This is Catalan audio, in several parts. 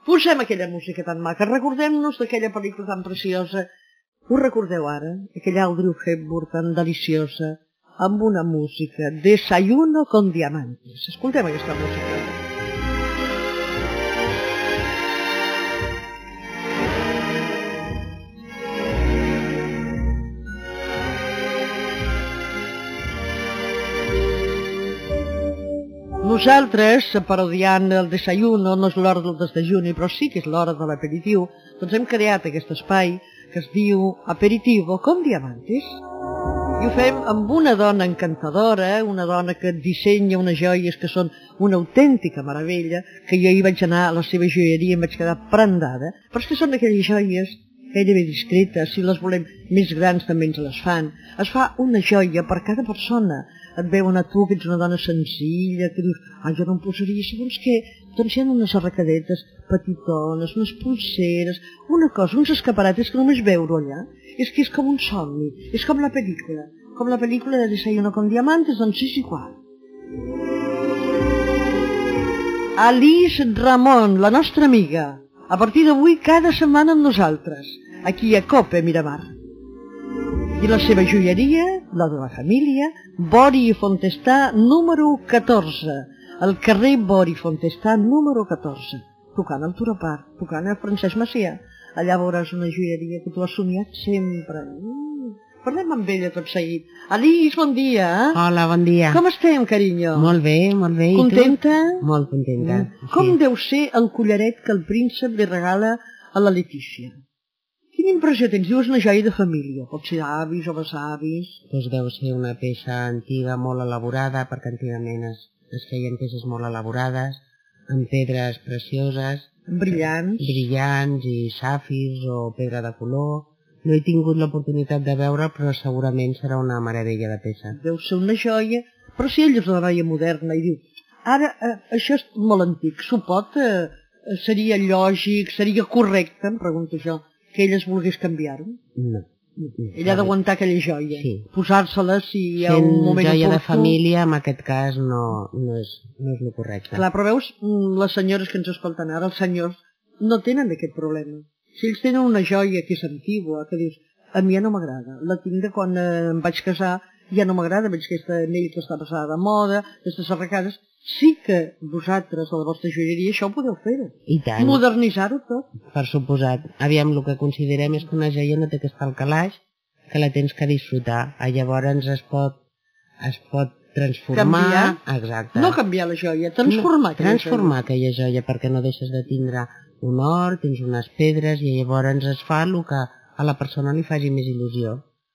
Posem aquella música tan maca, recordem-nos d'aquella pel·lícula tan preciosa. Ho recordeu ara? Aquella Audrey Hepburn tan deliciosa, amb una música, Desayuno con diamantes. Escoltem aquesta música. Nosaltres, parodiant el desayuno, no és l'hora del desdejuni, però sí que és l'hora de l'aperitiu, doncs hem creat aquest espai que es diu Aperitivo con Diamantes. I ho fem amb una dona encantadora, una dona que dissenya unes joies que són una autèntica meravella, que jo hi vaig anar a la seva joieria i em vaig quedar prendada, però és que són aquelles joies gairebé discretes, si les volem més grans també ens les fan. Es fa una joia per cada persona. Et veuen a tu, que ets una dona senzilla, que dius, jo no em posaria segons què. Doncs hi ha unes arracadetes petitones, unes pulseres, una cosa, uns escaparates que només veure allà. És que és com un somni, és com la pel·lícula de Desayuno con Diamantes, doncs és igual. Alice Ramon, la nostra amiga, a partir d'avui cada setmana amb nosaltres, aquí a Cope Miramar. I la seva joieria, la de la família, Bori i Fontestà, número 14, al carrer Bori i Fontestà, número 14, tocant el Turopart, tocant el Francesc Macià. Allà veuràs una joieria que tu has somiat sempre. Parlem amb ella tot seguit. Alice, bon dia. Hola, bon dia. Com estem, carinyo? Molt bé, molt bé. Contenta? Molt contenta. Com deu ser el collaret que el príncep li regala a la Letícia? Quina impressió tens? Dius una joia de família, pot ser avis o besavis. Doncs deu ser una peça antiga molt elaborada, perquè antigament es feien peces molt elaborades, amb pedres precioses. Brillants. Brillants i sàfirs o pedra de color. No he tingut l'oportunitat de veure, però segurament serà una meravella de peça. Deu ser una joia, però si ella és una noia moderna i diu, ara això és molt antic, s'ho pot, seria lògic, seria correcte, em pregunto jo, que ella es volgués canviar-ho? No. Ella ha d'aguantar aquella joia, sí. Posar-se-la si hi ha un moment joia oportú. De família, en aquest cas, no és el correcte. Clar, però veus, les senyores que ens escolten ara, els senyors, no tenen aquest problema. Si ells tenen una joia que és antigua, que dius, a mi ja no m'agrada, la tinc de quan em vaig casar, ja no m'agrada, veig que aquesta anell que està passada de moda, aquestes arracades, sí que vosaltres, a la vostra joieria, això ho podeu fer. I tant. Modernitzar-ho tot. Per suposat. Aviam, el que considerem és que una joia no té que estar al calaix, que la tens que disfrutar. Llavors es pot transformar. Canviar? Exacte. No canviar la joia, transformar aquella joia, perquè no deixes de tindre un or, tens unes pedres, i llavors es fa el que a la persona li faci més il·lusió.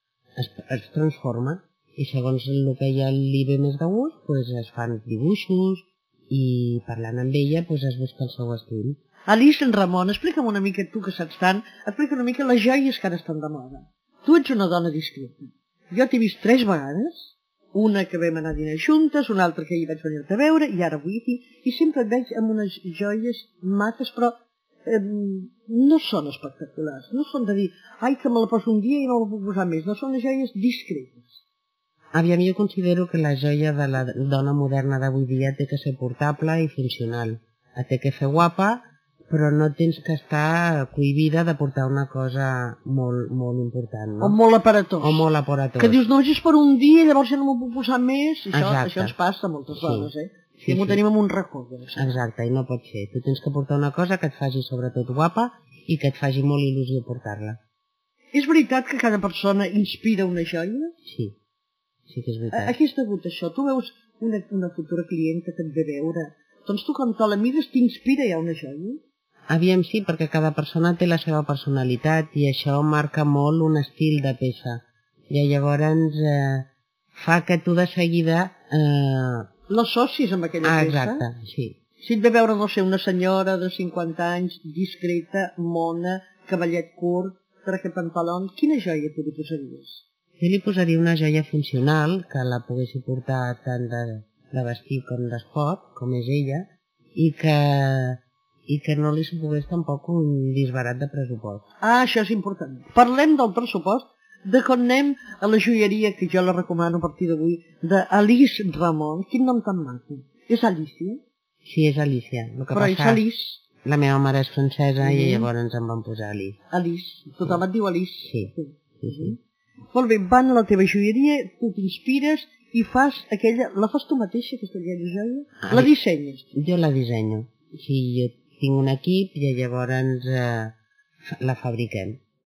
Es transforma. I segons el que ja li ve més de gust, doncs es fan dibuixos i parlant amb ella es busca el seu estil. Alice Ramon, explica'm una mica, tu que saps tant, explica una mica les joies que ara estan de moda. Tu ets una dona discreta. Jo t'he vist 3 vegades, una que vam anar a dinar juntes, una altra que hi vaig venir-te a veure, i ara avui aquí, i sempre et veig amb unes joies maques, però no són espectaculars, no són de dir, ai, que me la poso un dia i no la puc posar més, no són unes joies discretes. Aviam, jo considero que la joia de la dona moderna d'avui dia té que ser portable i funcional. Et té que fer guapa, però no tens que estar cohibida de portar una cosa molt, molt important, no? O molt aparatós. O molt aparatós. Que dius, no, és per un dia i llavors ja no m'ho puc posar més. Això ens passa a moltes dones, Sí, m'ho tenim en un racó. Exacte, i no pot ser. Tu tens que portar una cosa que et faci sobretot guapa i que et faci molt il·lusió portar-la. És veritat que cada persona inspira una joia? Sí. Sí que és veritat. A què és degut això? Tu veus una futura clienta que et ve veure, doncs tu quan te la mires t'inspira ja una joia? Aviam, sí, perquè cada persona té la seva personalitat i això marca molt un estil de peça. I llavors fa que tu de seguida... L'associs amb aquella peça? Exacte, sí. Si et ve veure, no sé, una senyora de 50 anys, discreta, mona, cavallet curt, traje pantalón, quina joia tu li posaries? Jo li posaria una joia funcional, que la poguessi portar tant de vestir com d'esport, com és ella, i que no li supogués tampoc un disbarat de pressupost. Ah, això és important. Parlem del pressupost, de quan anem a la joieria, que jo la recomano a partir d'avui, d'Alice Ramon. Quin nom tan maco. És Alicia? Sí, és Alicia. Però és Alice. La meva mare és francesa i llavors ens en van posar Alice. Alice, tothom et diu Alice. Sí. Molt bé, van a la teva joieria, tu t'inspires i fas aquella... La fas tu mateixa, aquesta joia? La dissenyes? Jo la dissenyo. Sí, jo tinc un equip i llavors la fabriquem.